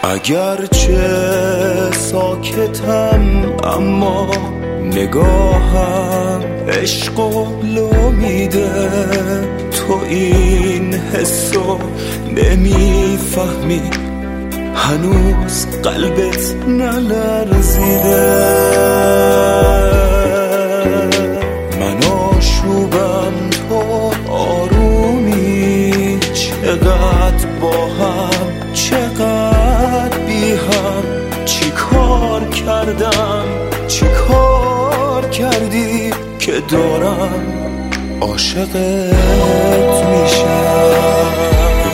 اگرچه ساکتم اما نگاهم عشق و لو میده. تو این حسو نمیفهمی، هنوز قلبت نلرزیده. من آشوبم تو آرومی، چقدر با هم چقدر بی هم. چی کار کردم چی کار کردی که دارم عاشقت میشم.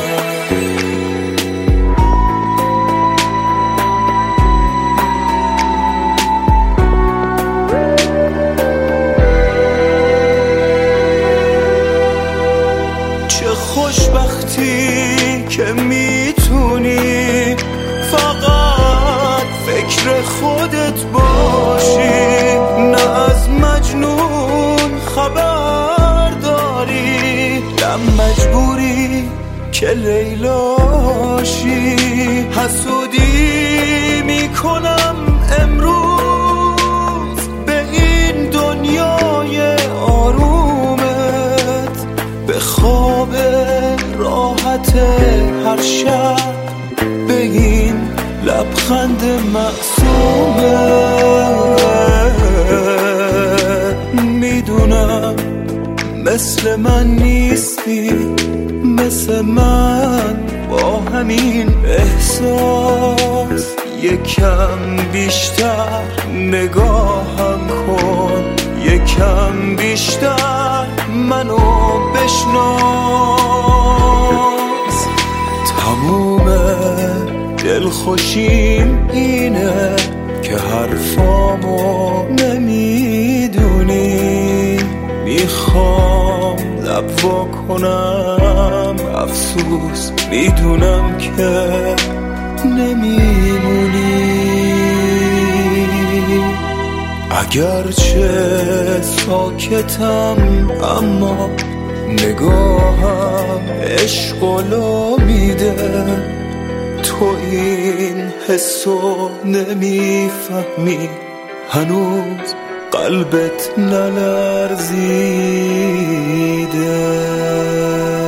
خوشبختی که میتونی فقط فکر خودت باشی، نه از مجنون خبر داری، نه مجبوری که لیلاشی. حسودی میکنم امروز به این دنیای آرومت، به خواب راحت هر شب، به این لبخند معصومت. میدونم مثل من نیستی، مثل من با همین احساس. یکم بیشتر نگاهم کن، یکم بیشتر منو بشناس. تموم دلخوشیم اینه که حرفامو نمیدونی. میخوام لب وا کنم افسوس، میدونم که نمیمونی. اگرچه ساکتم اما نگاهم عشق و لو میده. تو این حسو نمیفهمی، هنوز قلبت نلرزیده.